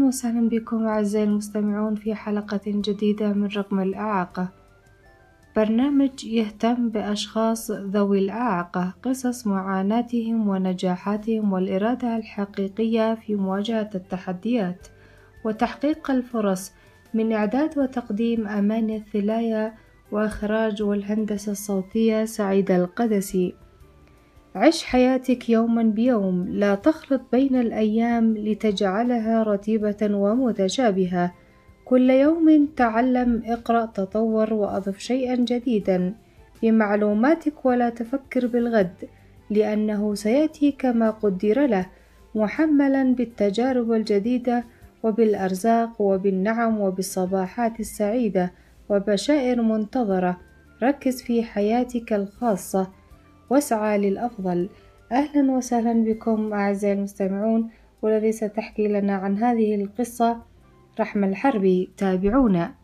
أهلا وسهلا بكم أعزائي المستمعون في حلقة جديدة من رقم الإعاقة، برنامج يهتم بأشخاص ذوي الإعاقة، قصص معاناتهم ونجاحاتهم والإرادة الحقيقية في مواجهة التحديات وتحقيق الفرص، من إعداد وتقديم أماني الثلاية وإخراج والهندسة الصوتية سعيد القدسي. عش حياتك يوما بيوم، لا تخلط بين الأيام لتجعلها رتيبة ومتشابهة. كل يوم تعلم، اقرأ، تطور وأضف شيئا جديدا في معلوماتك، ولا تفكر بالغد لأنه سيأتي كما قدر له، محملا بالتجارب الجديدة وبالأرزاق وبالنعم وبالصباحات السعيدة وبشائر منتظرة. ركز في حياتك الخاصة واسعى للأفضل. أهلا وسهلا بكم أعزائي المستمعون، والذي ستحكي لنا عن هذه القصة رحمة الحربي. تابعونا.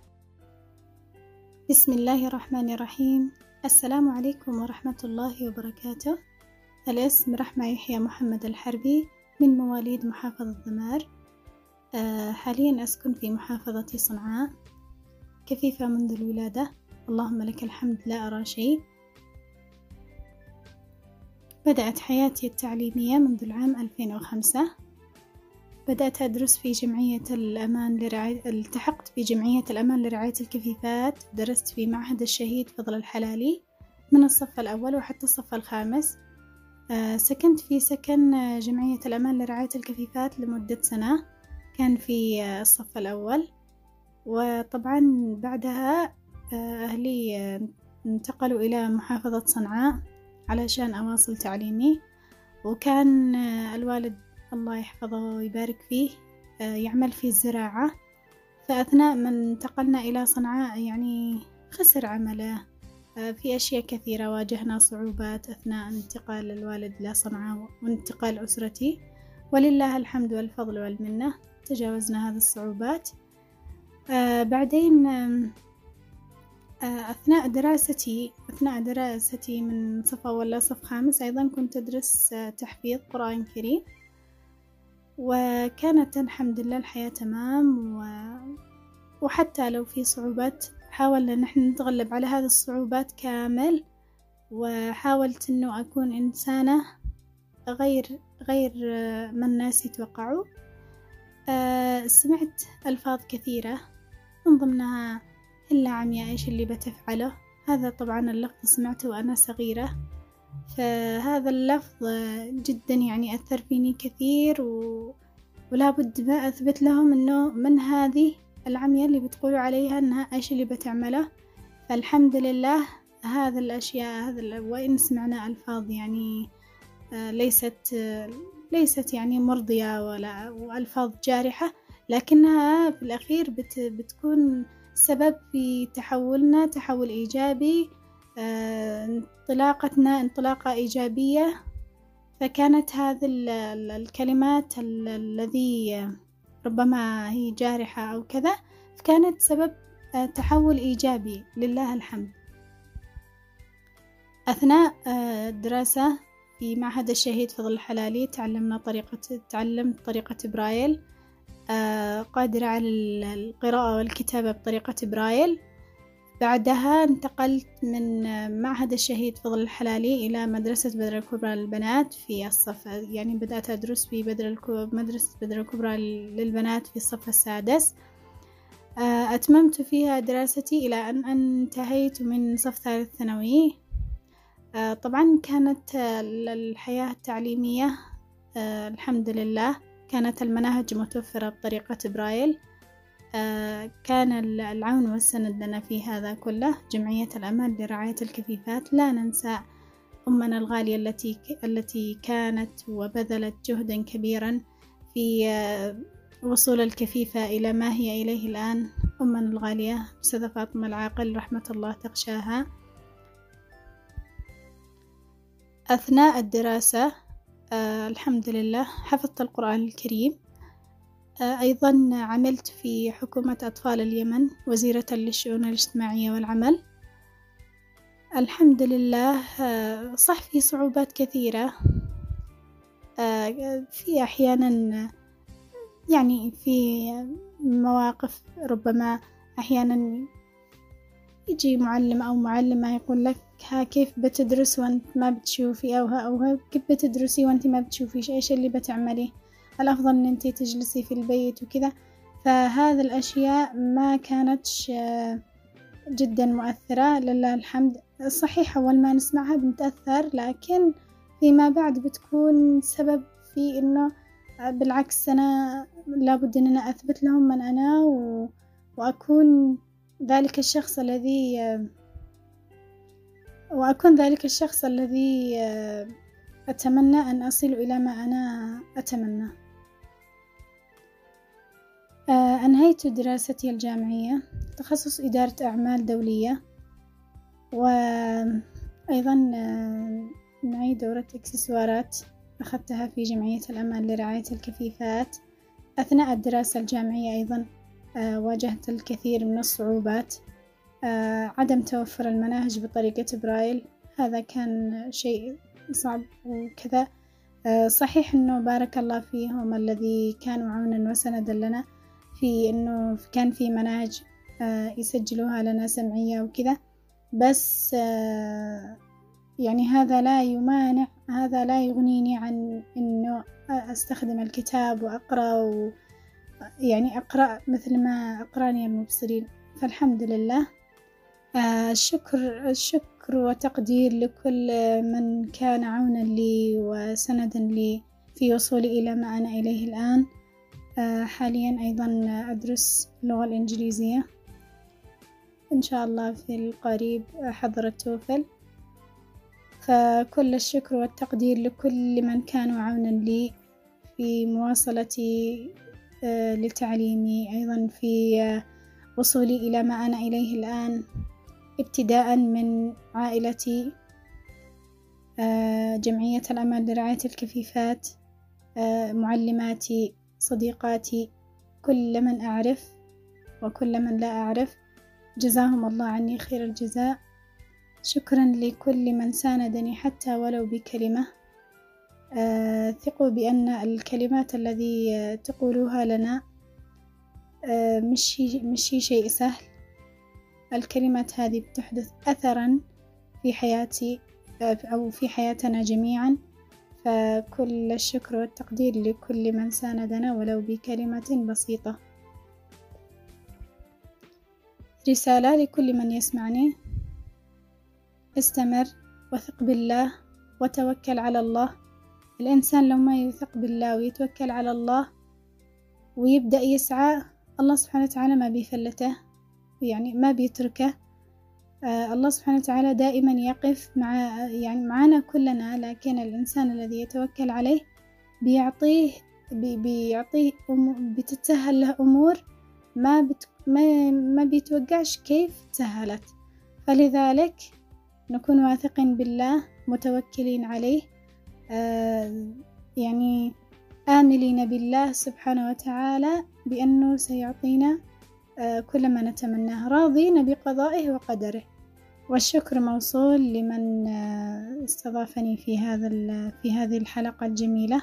بسم الله الرحمن الرحيم. السلام عليكم ورحمة الله وبركاته. الاسم رحمة يحيى محمد الحربي، من مواليد محافظة ذمار. حاليا أسكن في محافظة صنعاء، كفيفة منذ الولادة، اللهم لك الحمد لا أرى شيء. بدأت حياتي التعليمية منذ العام 2005. بدأت أدرس في جمعية الأمان التحقت في جمعية الأمان لرعاية الكفيفات. درست في معهد الشهيد فضل الحلالي من الصف الأول وحتى الصف الخامس. سكنت في سكن جمعية الأمان لرعاية الكفيفات لمدة سنة، كان في الصف الأول. وطبعا بعدها أهلي انتقلوا إلى محافظة صنعاء علشان أواصل تعليمي، وكان الوالد الله يحفظه ويبارك فيه يعمل في الزراعة، فأثناء ما انتقلنا إلى صنعاء يعني خسر عمله. في أشياء كثيرة واجهنا صعوبات أثناء انتقال الوالد إلى صنعاء وانتقال أسرتي، ولله الحمد والفضل والمنة تجاوزنا هذه الصعوبات. بعدين أثناء دراستي من صف أول إلى صف خامس أيضا كنت أدرس تحفيظ قرآن كريم، وكانت الحمد لله الحياة تمام. وحتى لو في صعوبات حاولنا نحن نتغلب على هذه الصعوبات كامل، وحاولت أنه أكون إنسانة غير ما الناس يتوقعوا. سمعت ألفاظ كثيرة من ضمنها إلا عمياء إيش اللي بتفعله. هذا طبعا اللفظ سمعته وأنا صغيرة، فهذا اللفظ جدا يعني أثر فيني كثير، ولا بد ما أثبت لهم إنه من هذه العمياء اللي بتقولوا عليها إنها إيش اللي بتعمله. فالحمد لله هذا الأشياء وإن سمعنا ألفاظ يعني ليست يعني مرضية ولا ألفاظ جارحة، لكنها في الأخير بتكون سبب في تحولنا تحول إيجابي، انطلاقتنا انطلاقة إيجابية. فكانت هذه الكلمات الذي ربما هي جارحة أو كذا، فكانت سبب تحول إيجابي لله الحمد. أثناء الدراسة في معهد الشهيد فضل الحلالي تعلمت طريقة برايل، قادرة على القراءة والكتابة بطريقة برايل. بعدها انتقلت من معهد الشهيد فضل الحلالي إلى مدرسة بدر الكبرى للبنات في الصف، يعني بدأت أدرس في مدرسة بدر الكبرى للبنات في الصف السادس. أتممت فيها دراستي إلى أن انتهيت من صف ثالث ثانوي. طبعا كانت الحياة التعليمية الحمد لله كانت المناهج متوفرة بطريقة برايل. كان العون والسند لنا في هذا كله جمعية الأمان لرعاية الكفيفات. لا ننسى أمنا الغالية التي كانت وبذلت جهدا كبيرا في وصول الكفيفة إلى ما هي إليه الآن، أمنا الغالية أستاذة فاطمة العاقل رحمة الله تغشاها. أثناء الدراسة الحمد لله حفظت القرآن الكريم. أيضا عملت في حكومة أطفال اليمن وزيرة للشؤون الاجتماعية والعمل. الحمد لله. صح في صعوبات كثيرة، في أحيانا يعني في مواقف ربما أحيانا يجي معلم أو معلمة يقول لك ها كيف بتدرس وأنت ما بتشوفي، أو كيف بتدرسي وأنت ما بتشوفيش، إيش اللي بتعملي، الأفضل إن أنت تجلسي في البيت وكذا. فهذه الأشياء ما كانتش جدا مؤثرة لله الحمد. صحيح أول ما نسمعها بنتأثر، لكن فيما بعد بتكون سبب في إنه بالعكس أنا لابد إن أنا أثبت لهم من أنا، وأكون ذلك الشخص الذي أتمنى أن أصل إلى ما أنا أتمنى. أنهيت دراستي الجامعية تخصص إدارة أعمال دولية، وأيضا معي دورة إكسسوارات أخذتها في جمعية الأمان لرعاية الكفيفات. أثناء الدراسة الجامعية أيضا واجهت الكثير من الصعوبات، عدم توفر المناهج بطريقة برايل، هذا كان شيء صعب وكذا. صحيح أنه بارك الله فيهم الذي كانوا عونا وسندا لنا في أنه كان في مناهج يسجلوها لنا سمعية وكذا، بس يعني هذا لا يغنيني عن أنه أستخدم الكتاب وأقرأ، يعني أقرأ مثل ما أقرأني المبصرين. فالحمد لله، الشكر وتقدير لكل من كان عونا لي وسندا لي في وصولي إلى ما أنا إليه الآن. حاليا أيضا أدرس اللغة الإنجليزية، إن شاء الله في القريب أحضر التوفل. فكل الشكر والتقدير لكل من كانوا عونا لي في مواصلتي لتعليمي، أيضا في وصولي إلى ما أنا إليه الآن، ابتداء من عائلتي، جمعية الأمان لرعاية الكفيفات، معلماتي، صديقاتي، كل من أعرف وكل من لا أعرف، جزاهم الله عني خير الجزاء. شكرا لكل من ساندني حتى ولو بكلمة. ثقوا بأن الكلمات الذي تقولوها لنا مش شيء سهل. الكلمات هذه بتحدث أثرا في حياتي أو في حياتنا جميعا. فكل الشكر والتقدير لكل من ساندنا ولو بكلمة بسيطة. رسالة لكل من يسمعني: استمر وثق بالله وتوكل على الله. الإنسان لو ما يثق بالله ويتوكل على الله ويبدأ يسعى، الله سبحانه وتعالى ما بيفلته، يعني ما بيتركه. الله سبحانه وتعالى دائما يقف معنا كلنا، لكن الإنسان الذي يتوكل عليه بيعطيه بتتسهل له أمور ما بيتوقعش كيف تسهلت. فلذلك نكون واثقين بالله متوكلين عليه، يعني آملين بالله سبحانه وتعالى بأنه سيعطينا كل ما نتمناه، راضين بقضائه وقدره. والشكر موصول لمن استضافني في هذه الحلقة الجميلة.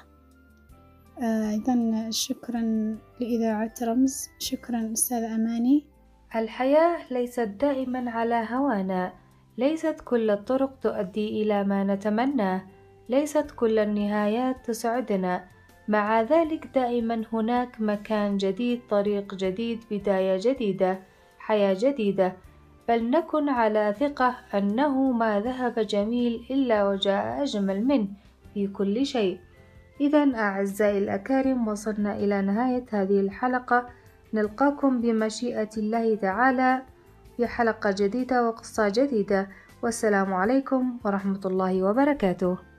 أيضا شكرا لإذاعة رمز، شكرا أستاذة أماني. الحياة ليست دائما على هوانا، ليست كل الطرق تؤدي إلى ما نتمناه، ليست كل النهايات تسعدنا، مع ذلك دائما هناك مكان جديد، طريق جديد، بداية جديدة، حياة جديدة. بل نكن على ثقة أنه ما ذهب جميل إلا وجاء أجمل منه في كل شيء. إذن أعزائي الأكارم، وصلنا إلى نهاية هذه الحلقة. نلقاكم بمشيئة الله تعالى في حلقة جديدة وقصة جديدة، والسلام عليكم ورحمة الله وبركاته.